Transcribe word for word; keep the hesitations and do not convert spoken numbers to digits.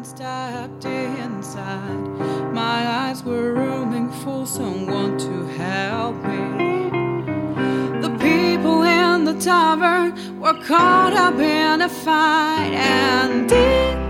and stepped inside. My eyes were roaming for someone to help me. The people in the tavern were caught up in a fight, and deep